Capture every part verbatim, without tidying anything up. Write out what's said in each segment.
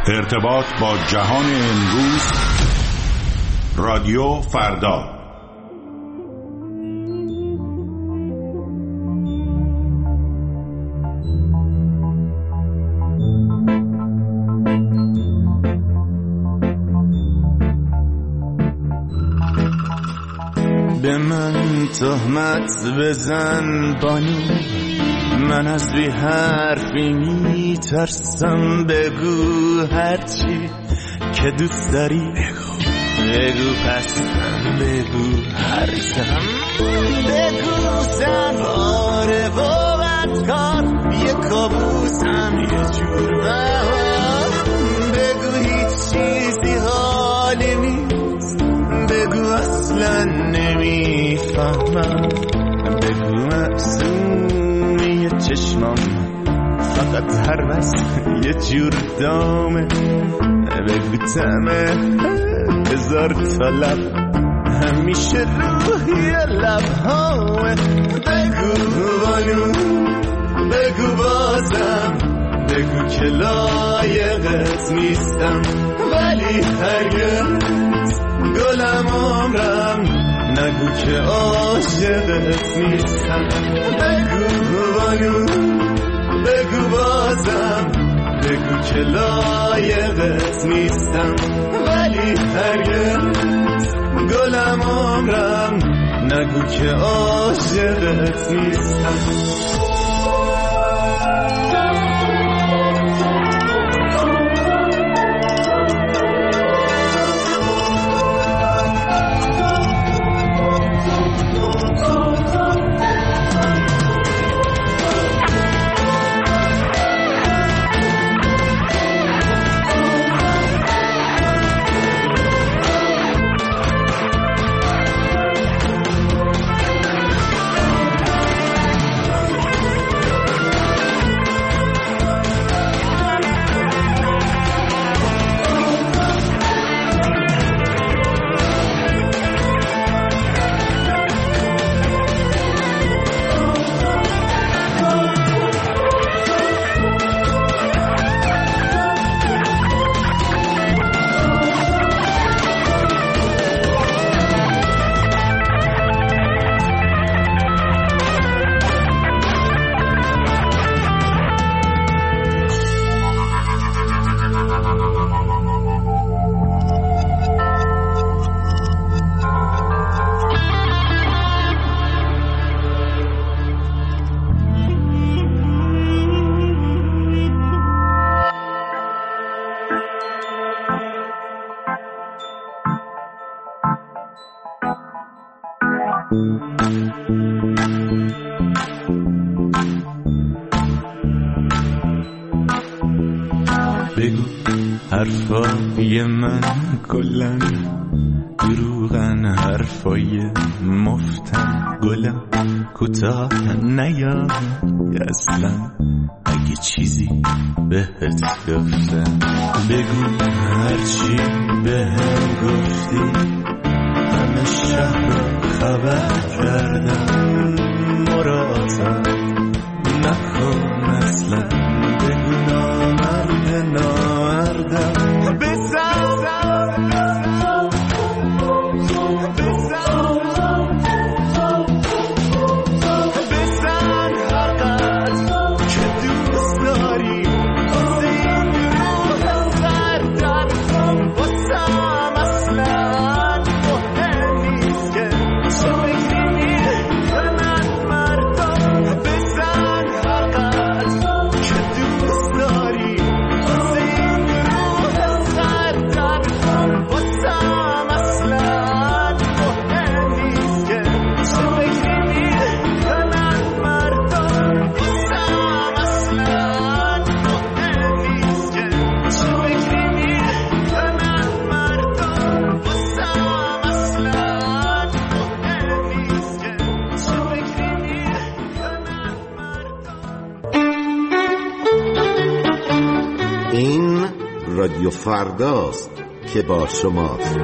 ارتباط با جهان امروز، رادیو فردا. به من تهمت بزن بانو، من از بی حرفی می ترسم. بگو هرچی که دوست داری بگو، بگو پس بگو هرچم. بگو سواره و بدکار، یه کابوسم یه جور بهار. بگو هیچ چیزی حالی نیست، بگو اصلا نمیفهمم. بگو معصومی چشمام فقط هر وقت یه جور دامه. بگو تمه هزار تا لب همیشه روحی لبهامه. بگو بانو، بگو بازم، بگو که لایقت نیستم، ولی هرگز گلم عمرم نگو که عاشقت نیستم. بگو بانو، بگو بازم، بگو که لایقت نیستم، ولی هرگز گلم عمرم نگو که عاشقت نیستم. بگو حرفای من کلن دروغن، حرفای مفتن گلم کوتاه نیا اصلا. اگه چیزی بهت گفتم بگو، هرچی بهم گفتی همه شهر خبر کردم. مراتم نکن اصلا، بگو نامرد نامردم. بزن بزن حقت که دوست داری، واسه این روح سردم واسم اصلا مهم نیست که چه فکری کنن مردم. بزن حقت که دوست داری، واسه این روح سردم واسم اصلا مهم نیست که چه فکری کنن مردم. واسم اصلا مهم نیست که چه فکری کنن مردم. واسم اصلا مهم نیست که چه فکری کنن مردم. این رادیو فرداست که با شماست.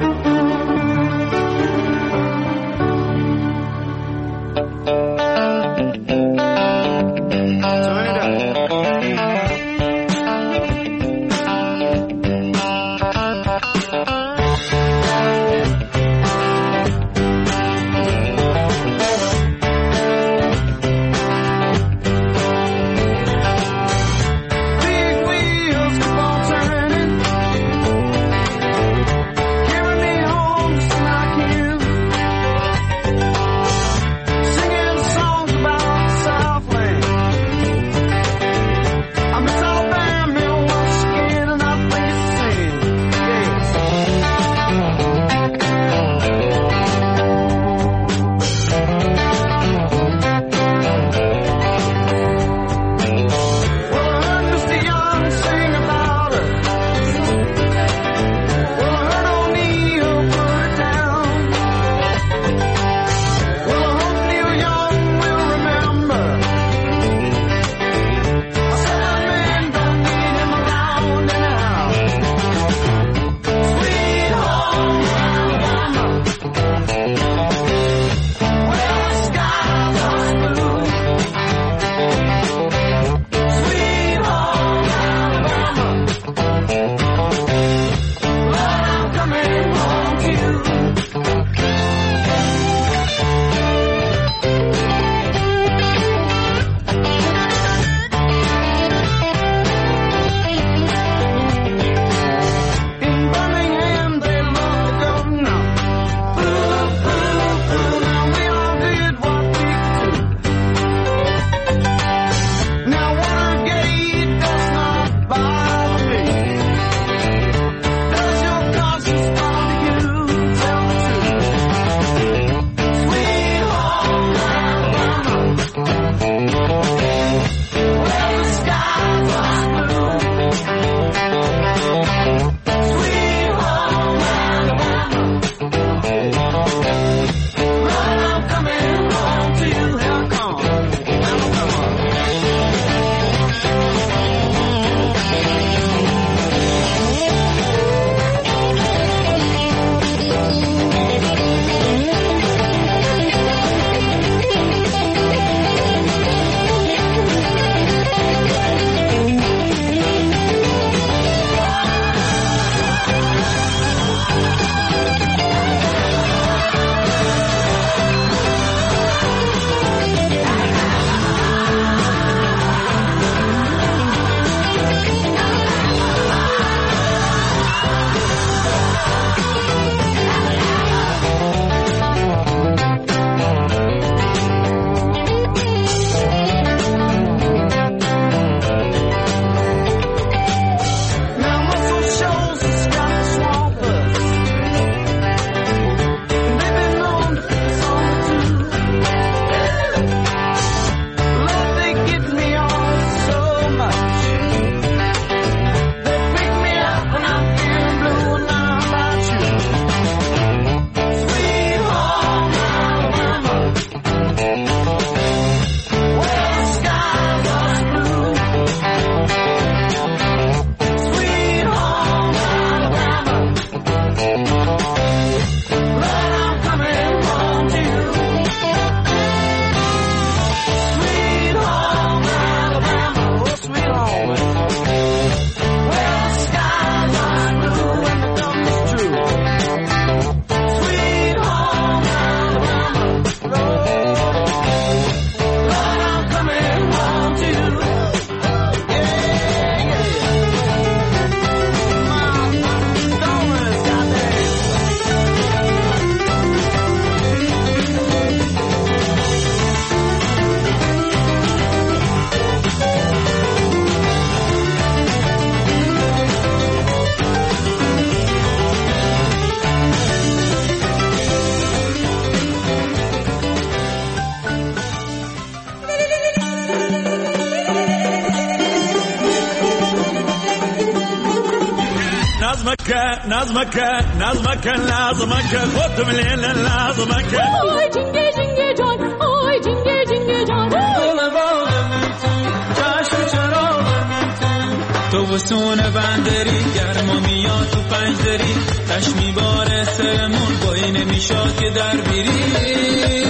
نظمك نظمك نظمك لازمك خودم لیل لازمک آی جنگه جنگه جان آی جنگه جنگه جان دل باغم تو چشم چراغم تو تو وسون بندری گرما میاد تو پنجدری تش میباره سرمون بایی نمیشاد که در بیری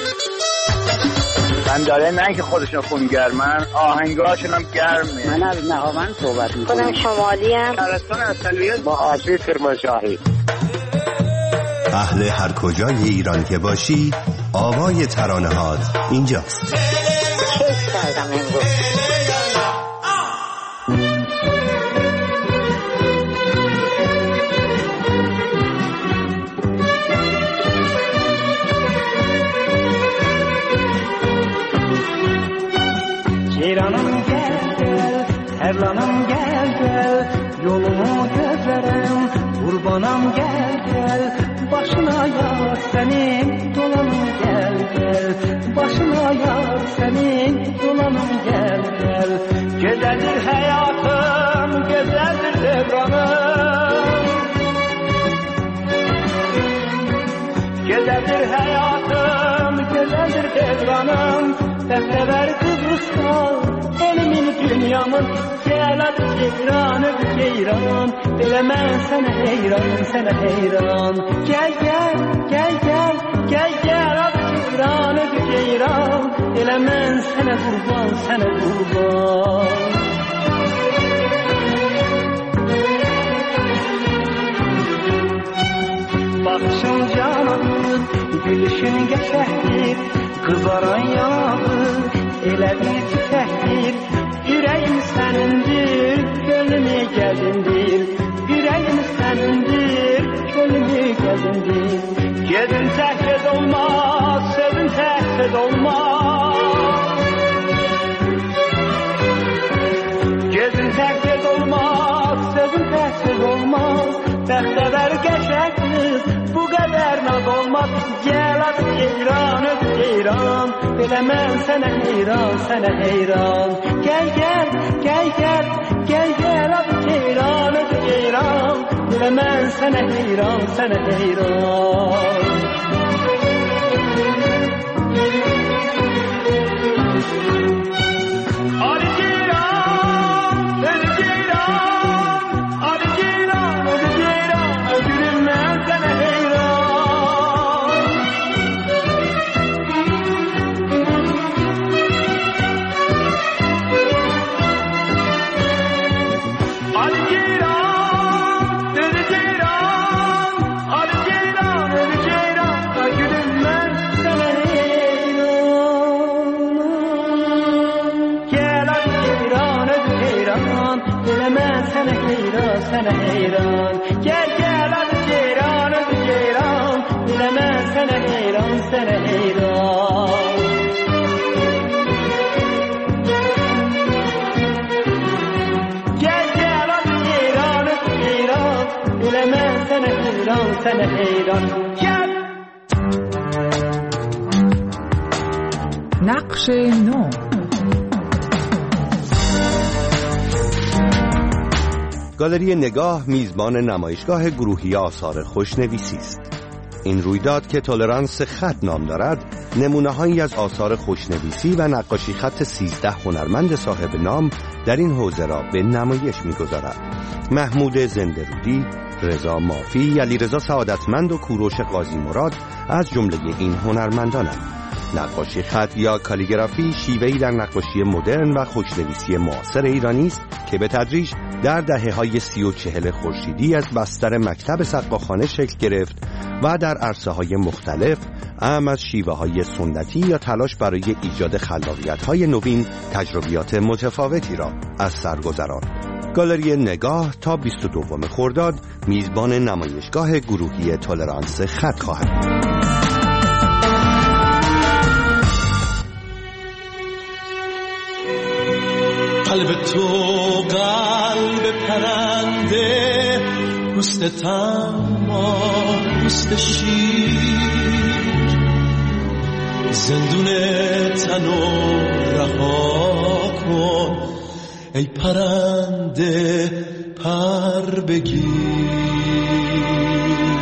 من داره نه که خودشون خون گرمن آهنگاشون هم گرمه. من از نهاوند صحبت میکنم. خودم شمالی هم شهرستان اصلیت با آبی کرمانشاهی. اهل هر کجای ایران که باشی آوای ترانه هات اینجاست. کیف کردم امروز. Ceyranım gel gel, Terlanım gel gel, yolumu gözlerim, kurbanım gel gel, başına yar senin, dolanım gel gel, başına yar senin, dolanım gel gel. Güzeldir hayatım, güzeldir devranım, güzeldir hayatım, güzeldir devranım. Beklever Kıbrıs'ta elimin dünyamın gel hadi ceyran öp ceyran dilemen sana heyran sana heyran gel gel gel gel gel gel hadi ceyran öp ceyran dilemen sana kurban sana kurban bakışın canandır gülüşün geçerdir kızaran yanağır, elə bir titəkdir, ürəyim sənindir, gönlümü gəzindir, ürəyim sənindir, gönlümü gəzindir. Gedin təhked olmaz, sözün təhked olmaz. Gedin təhked olmaz, sözün təhked olmaz. Bəxtəvər qəşəng qız, bu qədər naz olmaz. Gəl at ceyran, öp ceyran, diləmən sənə heyran, sənə heyran. Gəl, gəl, gəl, gəl, gəl, gəl at ceyran, öp ceyran, diləmən sənə heyran, sənə heyran. Ali ceyran, öp ceyran, Ali ceyran, öp ceyran, öpürüm mən sənə heyran. Sənə heyran, gəl gəl adı ceyran, adı ceyran, biləmən sənə heyran, sənə heyran. Gəl gəl adı ceyran, adı ceyran, biləmən sənə heyran, sənə heyran. Gəl. نقش نو. گالری نگاه میزبان نمایشگاه گروهی آثار خوشنویسی است. این رویداد که تولرانس خط نام دارد، نمونه‌هایی از آثار خوشنویسی و نقاشی خط سیزده هنرمند صاحب نام در این حوزه را به نمایش می‌گذارد. محمود زنده‌رودی، رضا مافی، علیرضا سعادتمند و کوروش قاضی مراد از جمله این هنرمندانند. نقاشی خط یا کالیگرافی شیوهی در نقاشی مدرن و خوشنویسی معاصر ایرانی است که به تدریج در دهه‌های سی و چهل خورشیدی از بستر مکتب سقاخانه شکل گرفت و در عرصه‌های مختلف اعم از شیوه‌های سنتی یا تلاش برای ایجاد خلاقیت‌های نوین تجربیات متفاوتی را از سر گذراند. گالری نگاه تا بیست و دوم خرداد میزبان نمایشگاه گروهی تولرانس خط خواهد بود. قلب تو قلب پرنده پوست تما پوست شیر زندون تنو رها کن ای پرنده پر بگیر.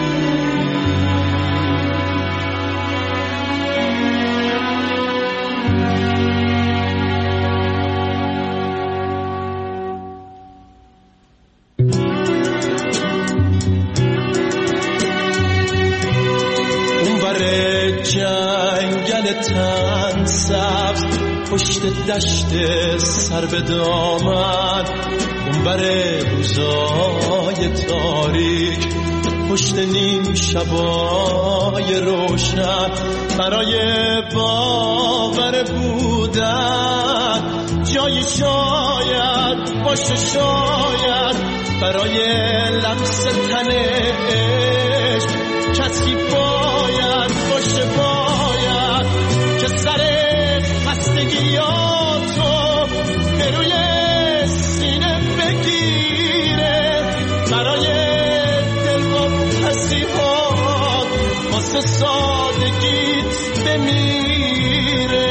جنگل تن سبز پشت دشت سر به دامن، اونور روزای تاریک پشت نیم شبای روشن، برای باور بودن جایی شاید باشه، شاید برای لمس تن عشق کسی باید باشه، باید که سر خستگیاتو به روی سینه بگیره، برای دل با پسیحات واسه سادگیت بمیره.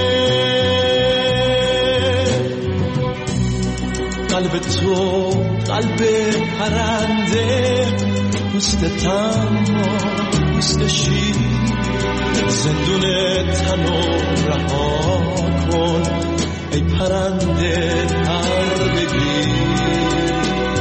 قلب تو قلب پرنده، پوست تنها پوست شیر، زندون تنو رها کن ای پرنده پر بگیر.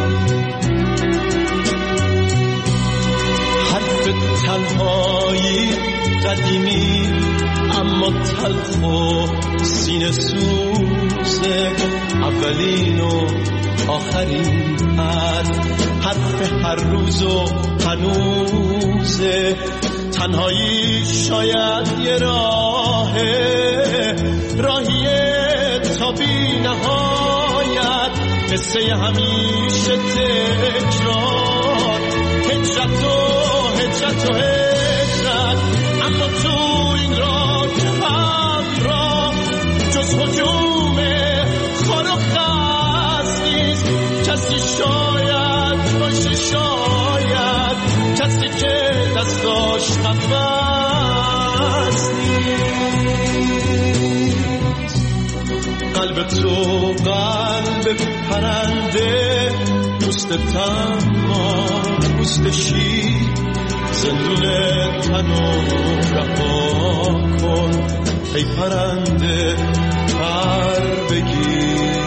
حرف تنهایی قدیمی اما تلخ و سینه سوزه، اولین و آخرین حرف، حرف هر روز و هنوزه. تنهایی شاید یه راهه، راهیه تا بی نهایت، قصه همیشه تکرار، هجرت و هجرت و هجرت. اما تو این راه همراه جز هجوم خار و خس نیست، کسی شاید باشه، شاید کسی که دستاش نفس نیست. قلب تو قلب پرنده، پوست تنها پوست شیر، زندون تنو رها کن ای پرنده پر بگیر.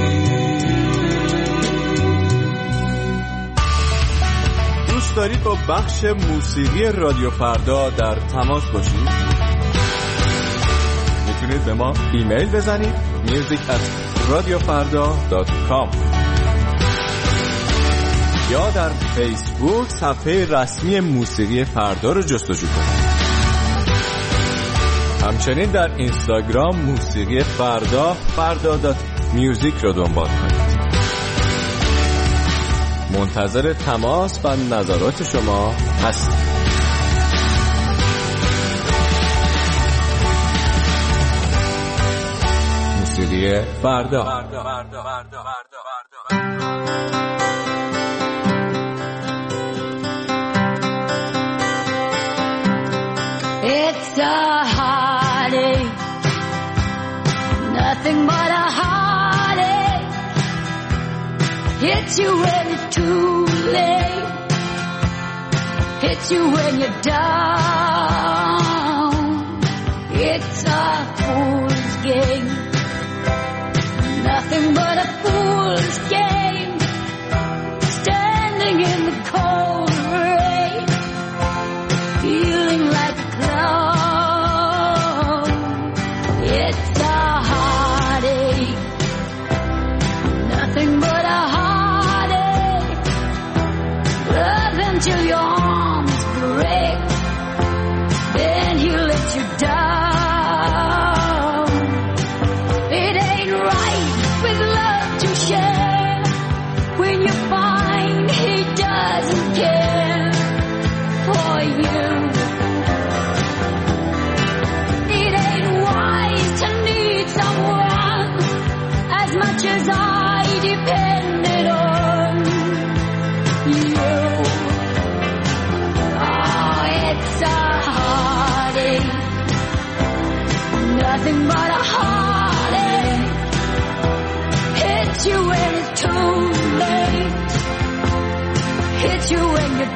دوست دارید با بخش موسیقی رادیو فردا در تماس باشید؟ میتونید به ما ایمیل بزنید music at radiofarda dot com یا در فیسبوک صفحه رسمی موسیقی فردا رو جستجو کنید. همچنین در اینستاگرام موسیقی فردا فردا دات میوزیک رو دنبال کنید. منتظر تماس و نظرات شما هستم. موسیقی فردا. It's a heartache, nothing but a heartache. Hits you when it's too late, hits you when you're down. It's a fool's game, nothing but a fool's game. Standing in the cold rain, feeling like a clown. It's a heartache, nothing but a heartache. Love until your arms break, then he lets you down. It ain't right with love to share when you find he doesn't care for you. It ain't wise to need someone as much as I depended on you. you when you're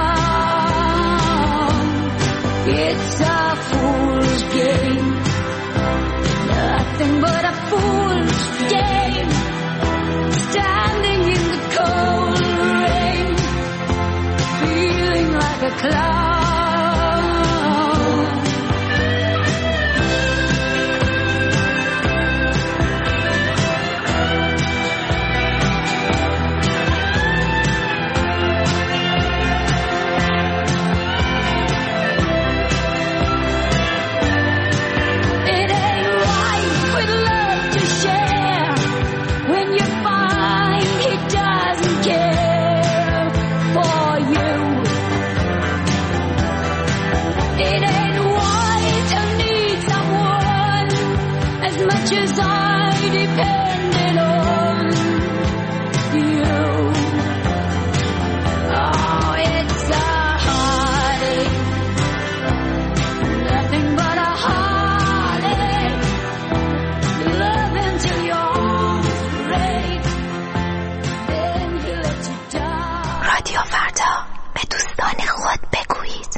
down. It's a fool's game, nothing but a fool's game. Standing in the cold rain, feeling like a clown. As I depended on you. Oh, it's a heartache, nothing but a heartache. Love until your arms break, then he let you die. رادیو فردا، به دوستان خود بگویید.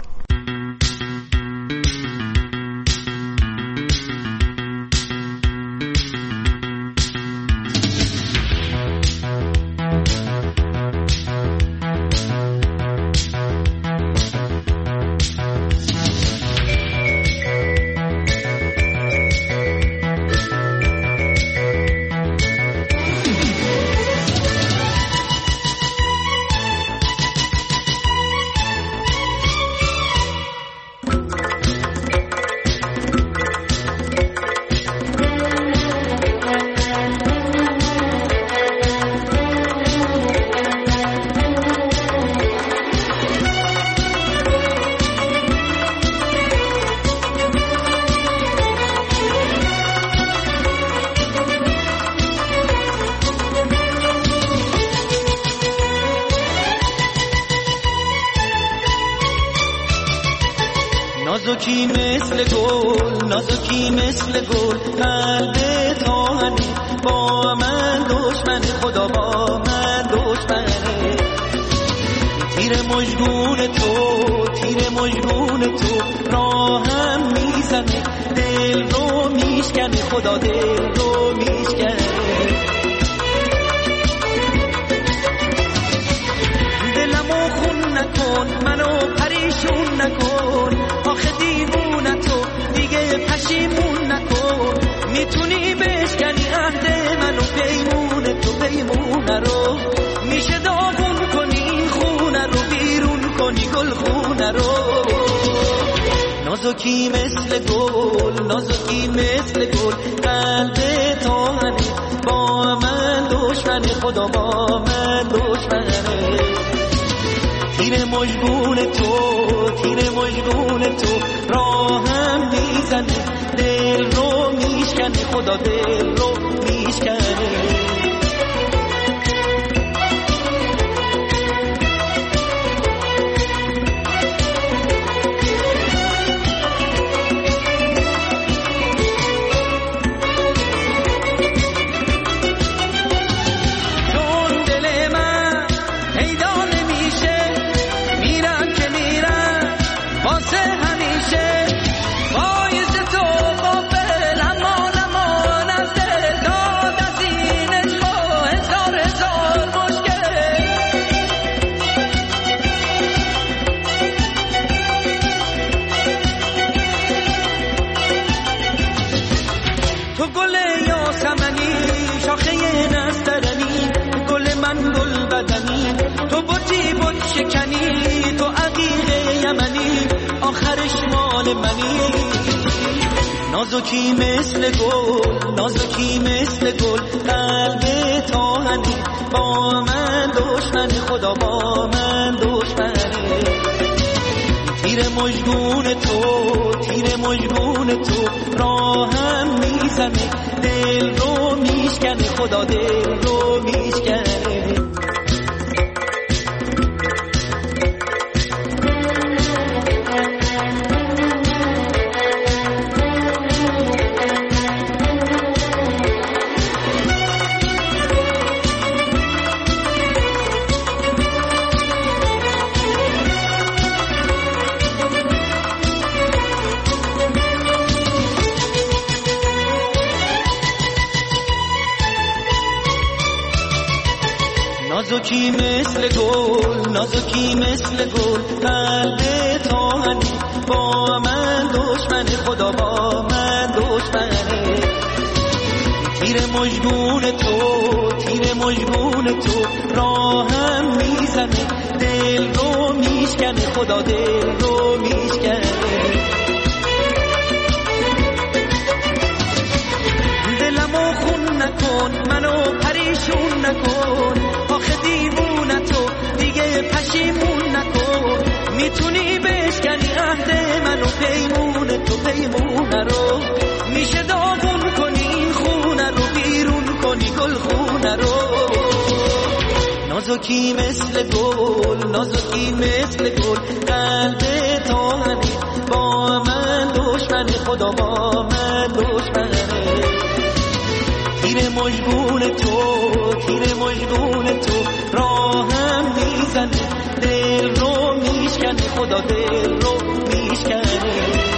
نازکی مثل گل، نازکی مثل گل، قلب تاهنی با من دشمن، خدا با من دشمنه. تیر مژگون تو، تیر مژگون تو راهم میزنه، دل رو میشکنه، خدا دل رو میشکنه. دلمو خون نکن، منو پریشون نکن، آخه دیوونه تو دیگه پشیمون نکن. میتونی بشکنی عهد منو، پیمونه تو پیمونه رو، میشه داغون کنی این خونه رو، بیرون کنی گل خونه رو. نازکی مثل گل، نازکی مثل گل، قلب تاهنه با من دشمنه، خدا با من دشمنه. تیر مژگون تو، تیر مژگون تو راهم میزنه، دل رو میشکنه، خدا دل رو میشکنه. تو بوتی بود شکنی، تو عقیق یمنی، آخرش مال منی. نازکی مثل گل، نازکی مثل گل، قلب تاهنی با من دشمن، خدا با من دشمنه. تیر مژگون تو، تیر مژگون تو راهم میزنه، دل رو میشکنه، خدا دل رو میشکنه. نازکی مثل گل نازکی مثل گل قلب تاهنی با من دشمن خدا با من دشمنه تیر مجگون تو تیر مجگون تو راهم میزنه دل رو میشکنه خدا دل رو میشکنه دلمو خون نکن منو پریشون نکن آخه دیوونتو دیگه پشیمون نکن میتونی بشکنی عهد منو پیمون تو پیمونه رو میشه داغون کنی این خونه رو بیرون کنی گل خونه رو نازکی مثل گل نازکی مثل گل قلب تاهنی با من دشمن خدا با من دشمنه تیر مجگون تو تیر مجگون تو راهم میزنه دل رو میشکنه خدا دل رو میشکنه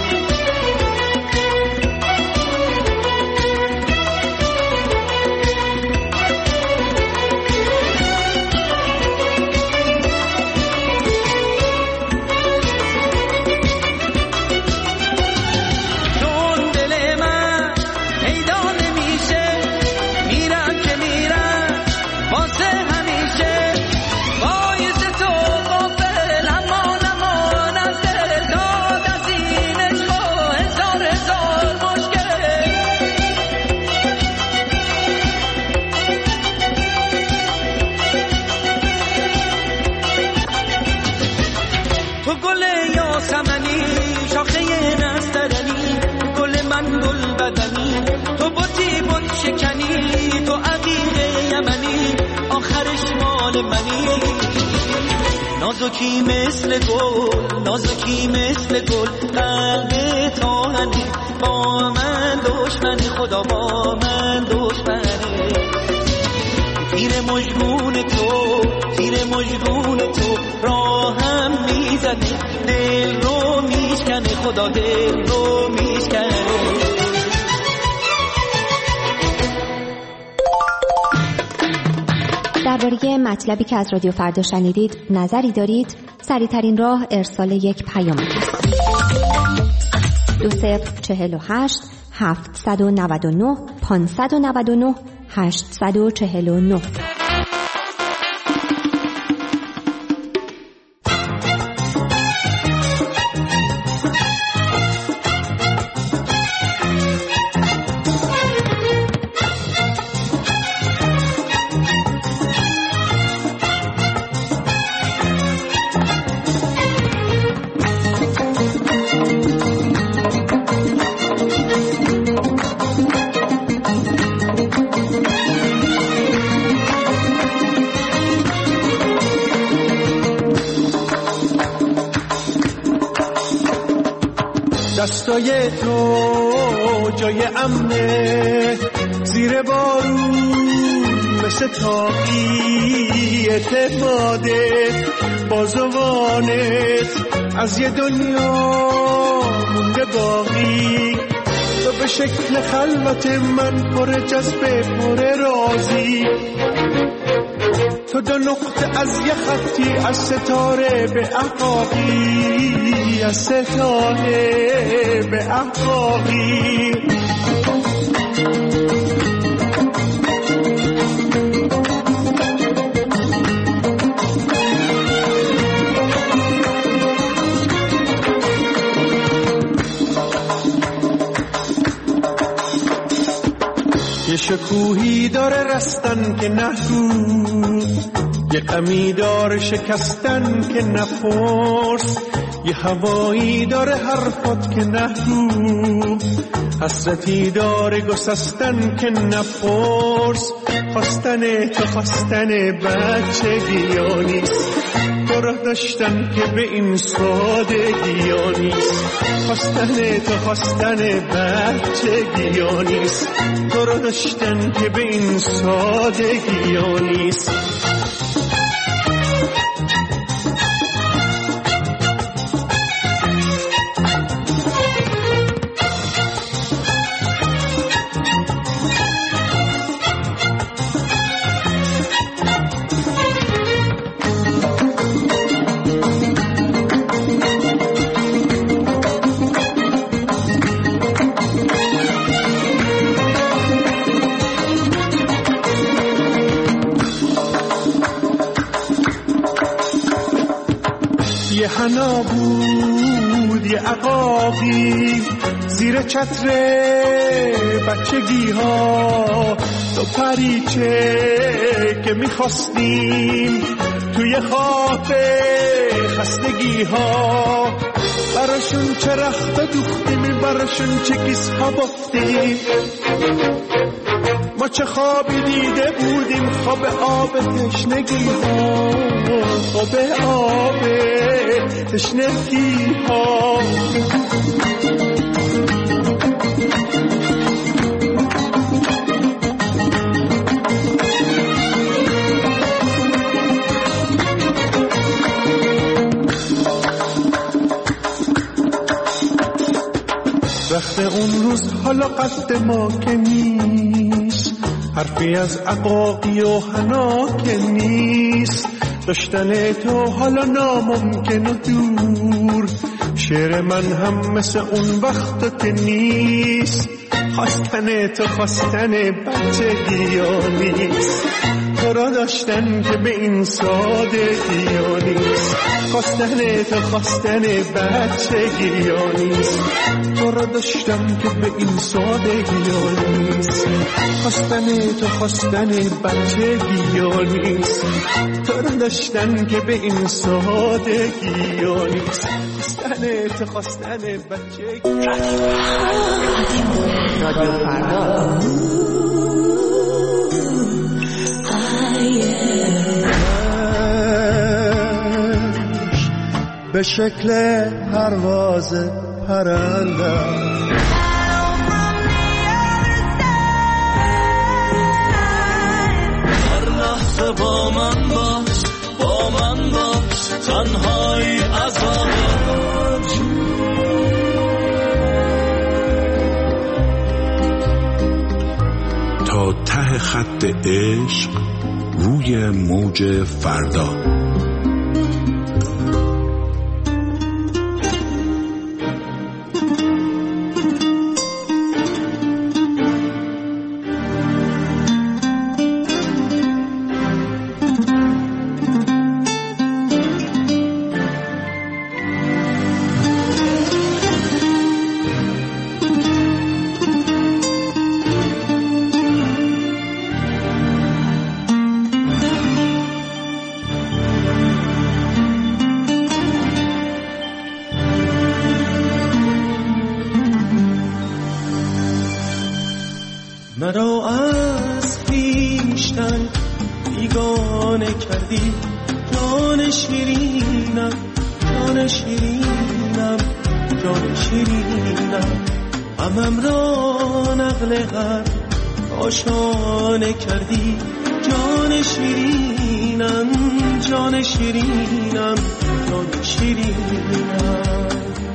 نازکی مثل گل نازکی مثل گل قلب تاهنی با من دشمن خدا با من دشمنه تیر مجگون تو تیر مجگون تو راهم میزنه دل رو میشکنه خدا دل رو میشکنه درباره مطلبی که از رادیو فردا شنیدید نظری دارید؟ سریع‌ترین راه ارسال یک پیام است. دو صفر چهل و هشت هفتصد و نود و نه پانصد و نود و نه هشتصد و چهل و نه. دستای تو جای امنه زیر بارون مثل تاقی اعتماده بازوانت از یه دنیا مونده باقی تو به شکل خلوت من پر جذبه پر رازی تو دو نقطه از یه خطی از ستاره به احقاقی از ستاره به احقاقی یه شکوهی داره رستن که نهود یه غمی داره شکستن که نپرس یه هوایی داره حرفات که نهود حسرتی داره گسستن که نپرس خواستن تو خواستن بچگی ها نیست تو راه داشتن که به این سادگی ها نیست خواستن تو خواستن بچگی ها نیست تو راه داشتن که به این سادگی ها نیست یه حنا بود یه عقاقی زیر چتر بچگی ها، تو پریچه که میخواستیم توی خواب خستگی ها، براشون چه رخت دوختیم، براشون چه کیس ها بافتیم، ما چه خوابی دیده بودیم، خواب آب تشنگی ها، خواب آب تشنگی ها. وقت اون روز حالا قد ما که نیست، حرفی از عقاقی و حنا که نیست، داشتن تو حالا ناممکن و دور، شعر من هم مثل اون وقت که نیست، خواستن تو خواستن بچگی ها نیست، تو را داشتن که به این سادگی ها نیست، خواستن تو خواستن بچگی ها نیست، تو را داشتن که به این سادگی ها نیست، خواستن تو خواستن بچگی ها نیست، تو را داشتن که به این سادگی ها نیست، خواستن تو خواستن بچگی. رادیو فردا به شکل پرواز پرندم هر لحظه با من باش، با من باش، تنهایی عذاب تا ته خط عشق روی موج فردا. مرا از خویشتن بیگانه کردی، جان شیرینم، جان شیرینم، جان شیرینم، غمم را نقل غم آشانه کردی، جان شیرینم، جان شیرینم، جان شیرینم.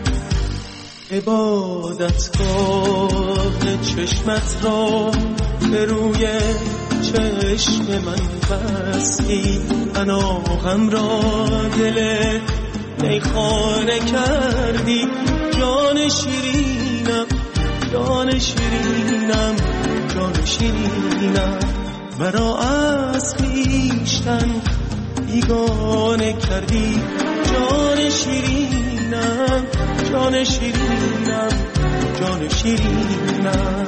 عبادتگاه چشمت را به روی چشم من بستی، پناهم را دل میخانه کردی، جان شیرینم، جان شیرینم، جان شیرینم. مرا از خویشتن بیگانه کردی، جان شیرینم، جان شیرینم، جان شیرینم.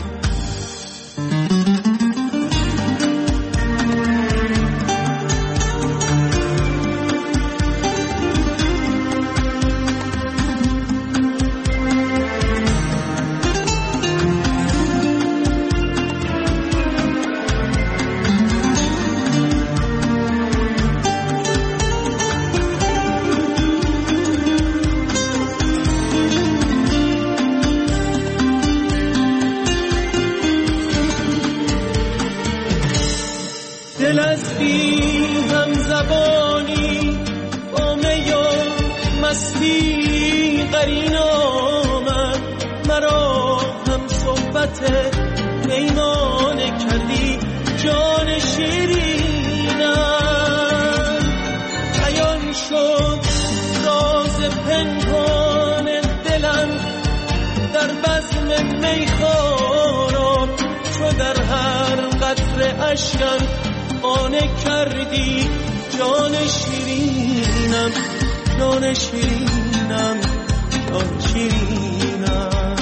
دل از بی هم زبانی با می و مستی قرین آمد، مرا هم صحبت پیمانه کردی، جان شیرینم. عیان شد راز پنهان دلم در بزم میخواران، چو در هر قطره اشکم خانه کردی، جان شیرینم، جان شیرینم جان شیرینم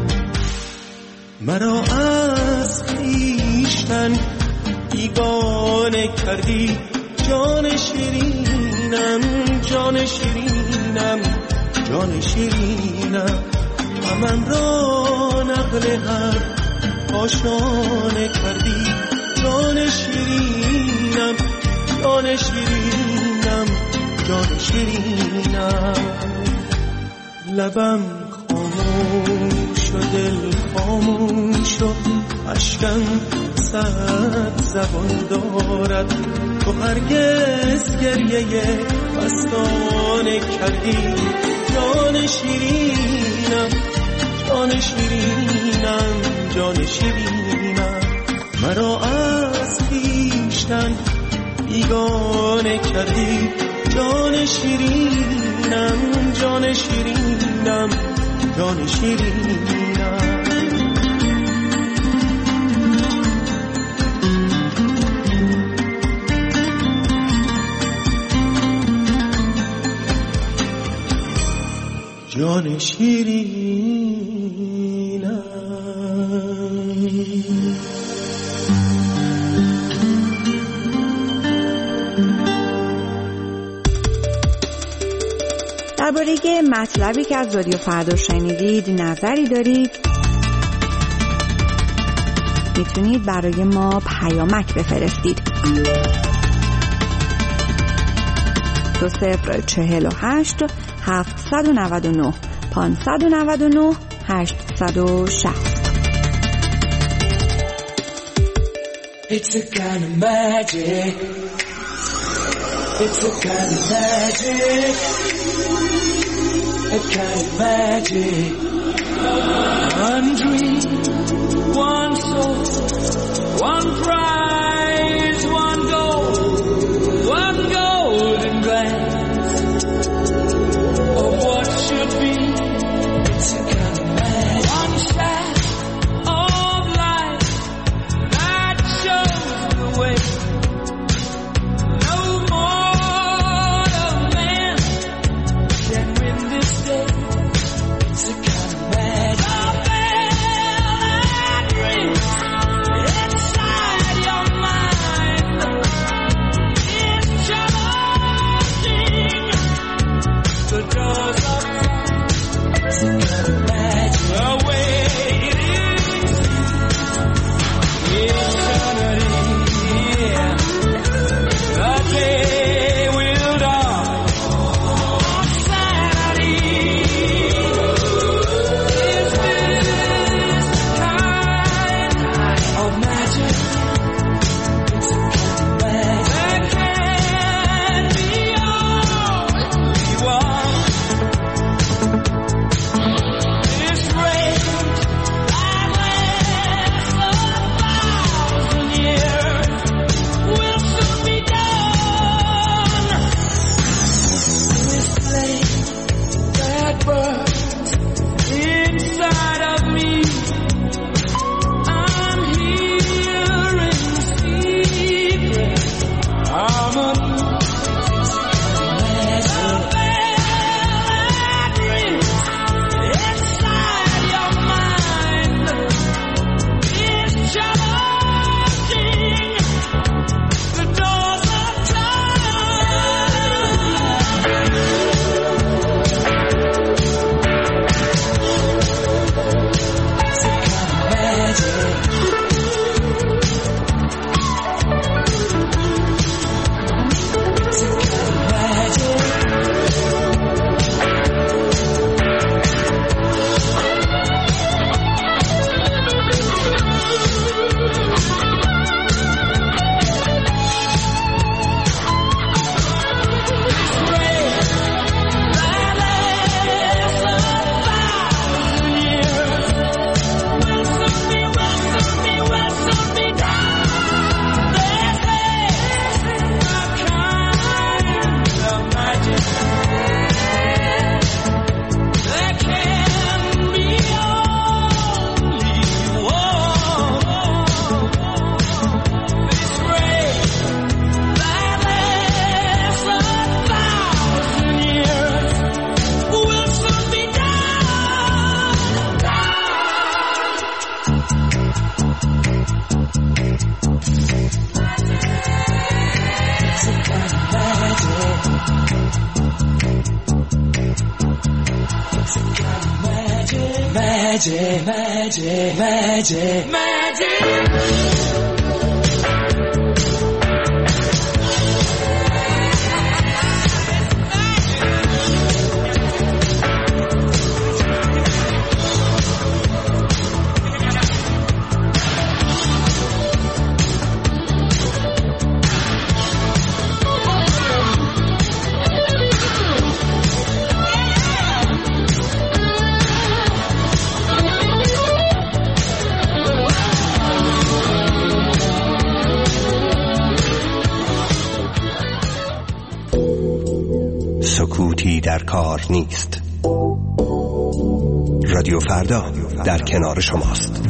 مرا از خویشتن بیگانه کردی جان شیرینم جان شیرینم جان شیرینم من را نقل هر آشانه کردی جان شیرینم جان شیرینم جان شیرینم لبم خاموش و دل خاموش و اشکم صد زبان دارد تو هرگز گریه مستانه کردی جان شیرینم جان شیرینم جان شیرینم مرا از خویشتن بیگانه کردی جان شیرینم جان شیرینم جان شیرینم جان شیرینم درباره مطلبی که از رادیو فردا شنیدید نظری دارید میتونید برای ما پیامک بفرستید. دو صفر چهل و هشت هفتصد و نود و نه پانصد و نود و نه هشتصد و شصت. It's a kind of magic. It's a kind of magic. A kind of magic. One dream, one soul, one prize, one goal, one golden glance of what should be. It's a kind of magic. One shot of light that shows the way. No mortal man can win this day. It's a kind of magic. A bell that rings inside your magic, magic, magic, magic. سکوتی در کار نیست. رادیو فردا در کنار شماست.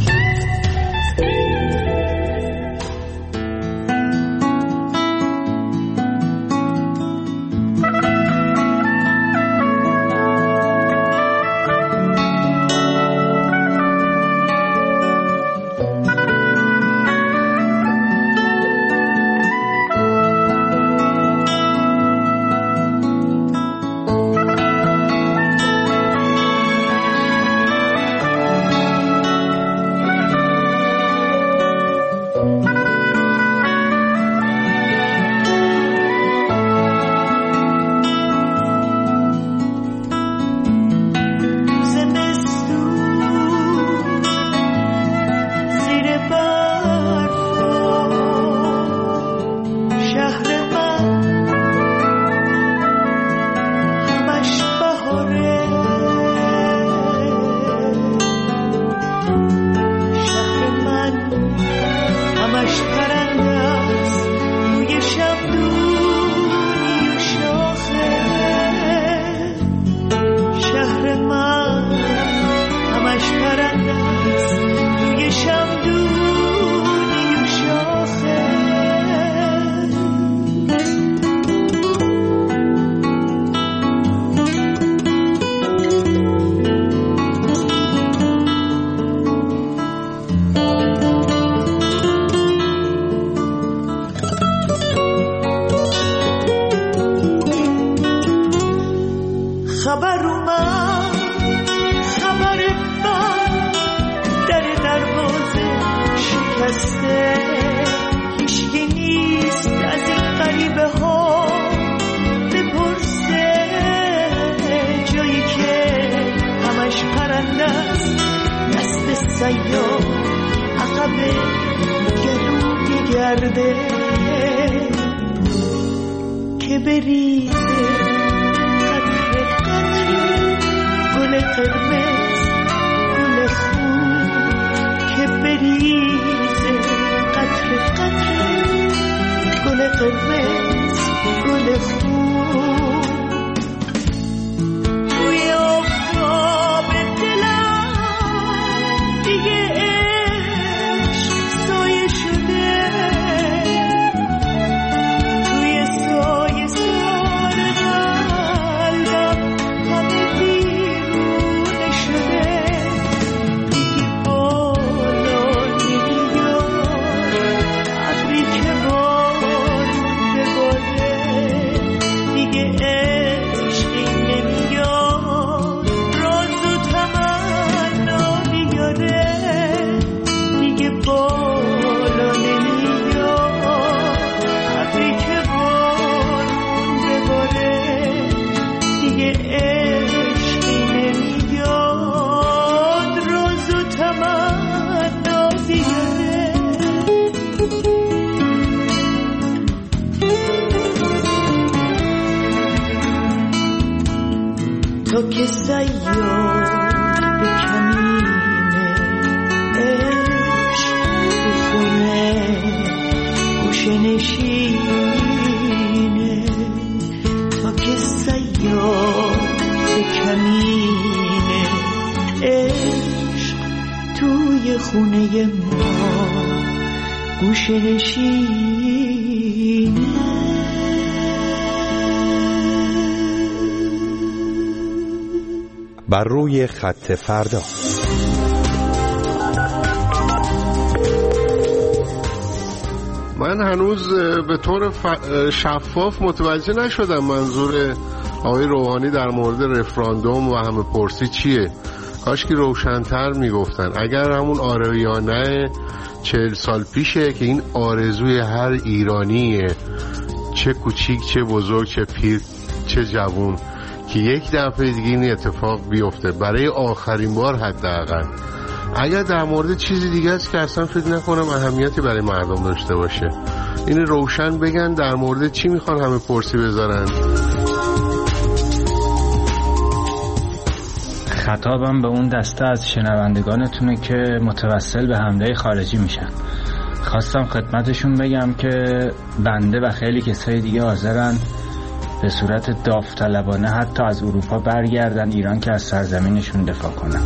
بر روی خط فردا. من هنوز به طور ف... شفاف متوجه نشدم منظور آقای روحانی در مورد رفراندوم و همه پرسی چیه. کاش که روشن‌تر میگفتن. اگر همون آره یا نه چهل سال پیشه که این آرزوی هر ایرانیه، چه کوچیک چه بزرگ چه پیر چه جوون، که یک دفعه دیگه این اتفاق بیفته برای آخرین بار حداقل. اگر در مورد چیزی دیگه است که اصلا فکر نکنم اهمیتی برای مردم داشته باشه. این روشن بگن در مورد چی میخوان همه پرسی بذارن. خطابم به اون دسته از شنوندگانتونه که متوسل به حمله خارجی میشن. خواستم خدمتشون بگم که بنده و خیلی کسای دیگه حاضرن به صورت داوطلبانه حتی از اروپا برگردن ایران که از سرزمینشون دفاع کنن.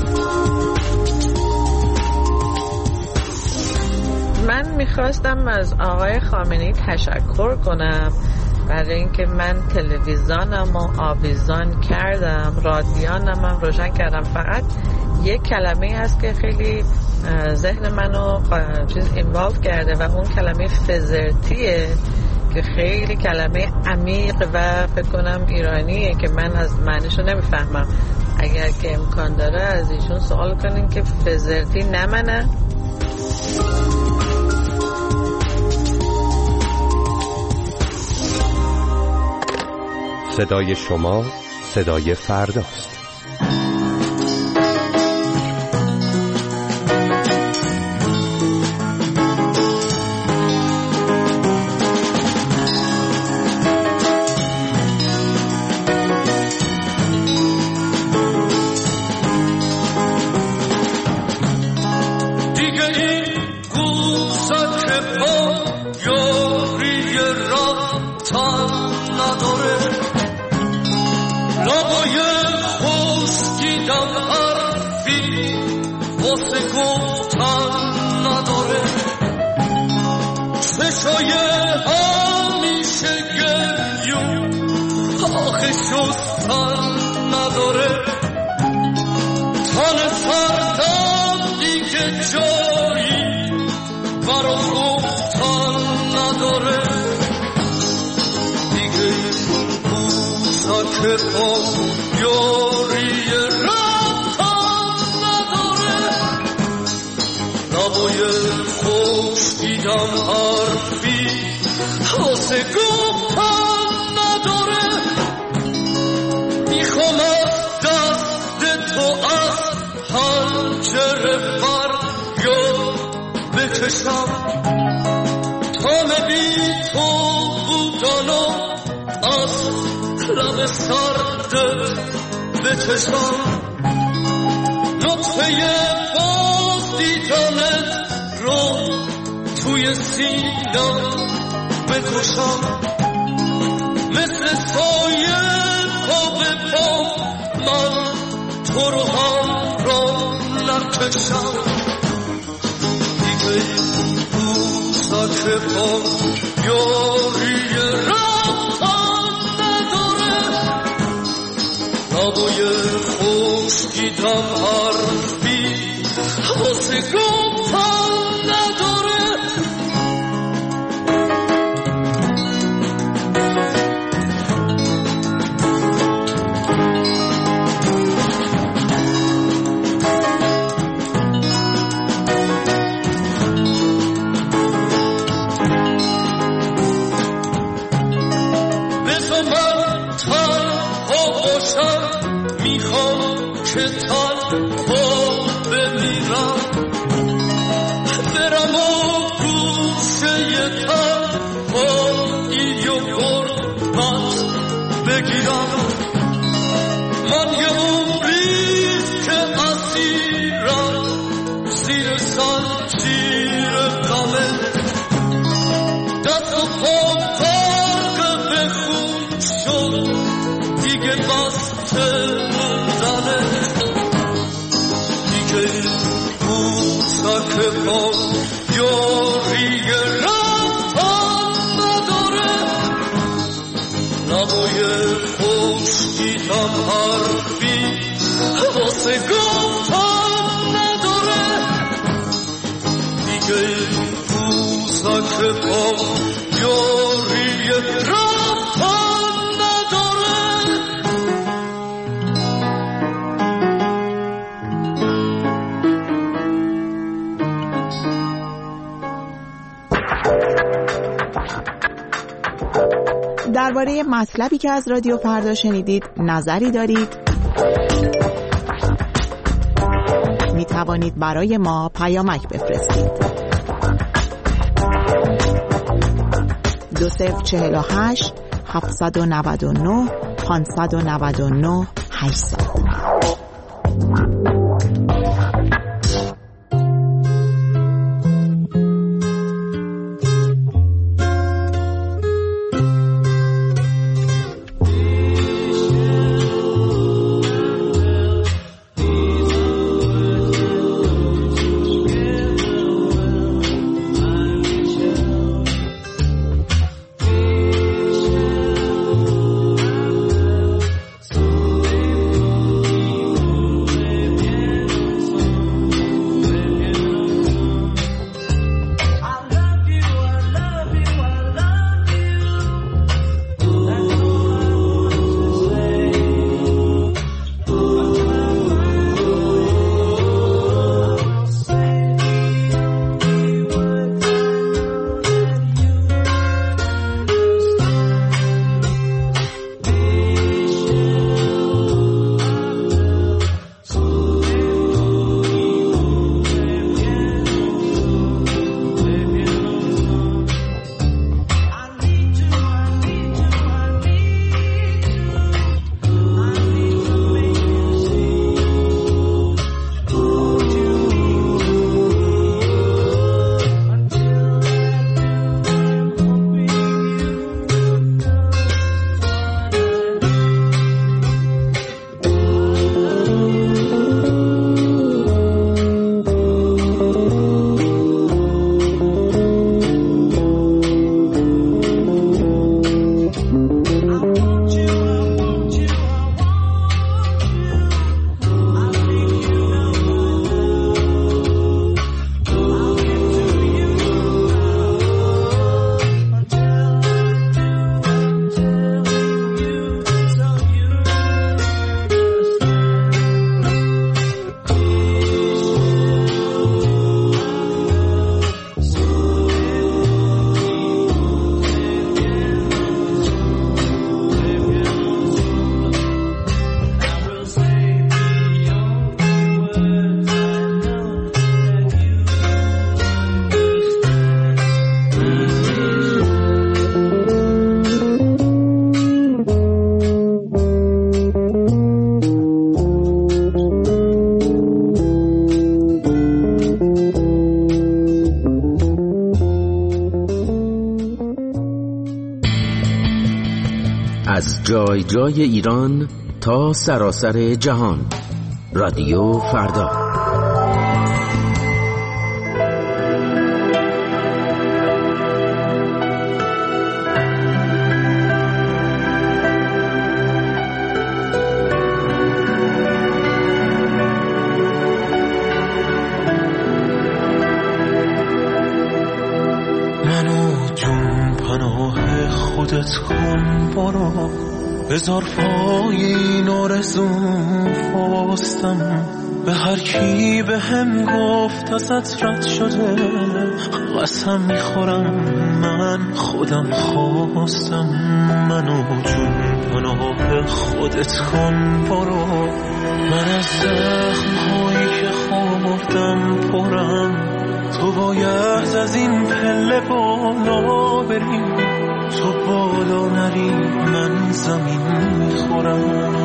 من میخواستم از آقای خامنه‌ای تشکر کنم برای اینکه من تلویزیونم رو آویزان کردم، رادیانم هم روشن کردم. فقط یک کلمه هست که خیلی ذهن منو چیز اینوالو کرده و اون کلمه فزرتیه که خیلی کلمه عمیق و فکر کنم ایرانیه که من از معنیشو نمیفهمم. اگر که امکان داره از ایشون سوال کنین که فزرتی نمنه. صدای شما صدای فرداست. درباره مطلبی که از رادیو فردا شنیدید نظری دارید؟ می توانید برای ما پیامک بفرستید. دو صفر چهل و هشت هفتصد و نود و نه پانصد و نود و نه هشتصد. از جای جای ایران تا سراسر جهان، رادیو فردا. منو جون پناه خودت کن، برو بذار پای این آرزوم فاستم. به هر کی به هم گفت ازت رد شده، قسم میخورم من خودم خواستم. منو جون پناه خودت کن، برو من از زخم هایی که خوردم پرم. تو باید از این پله بالا بری، تو بالا نری من زمین میخورم.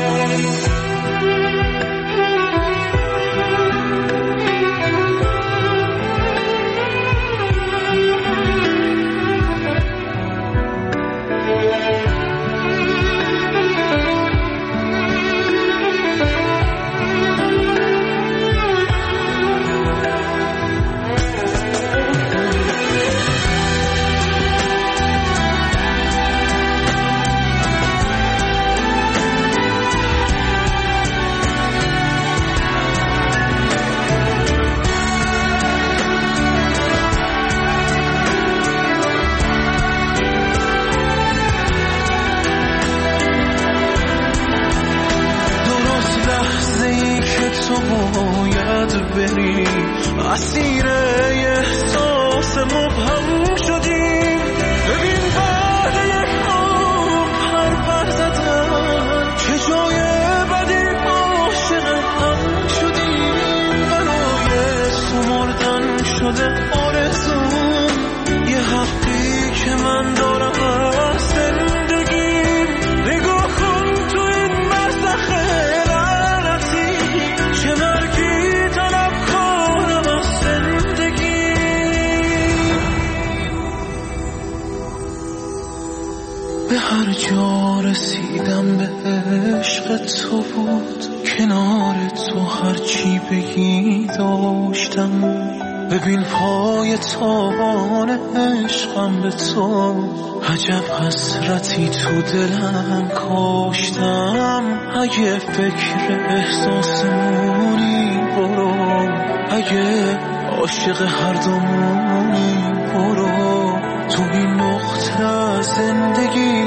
بری اسیر احساس مبهم شدی. ببین بعد یک عمر عشق تو بود، کنار تو هرچی بگی داشتم. ببین پای تابان عشقم به تو، عجب حسرتی تو دلم کاشتم. اگه فکر احساسمونی برو، اگه عاشق هر دومونی برو. تو این نقطه از زندگی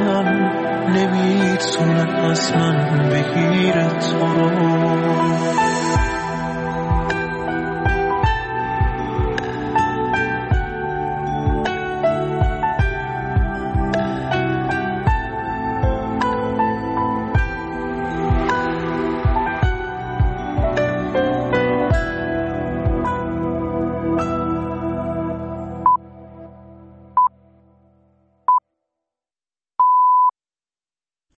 مرگم نمیتونه از من بگیره تو رو.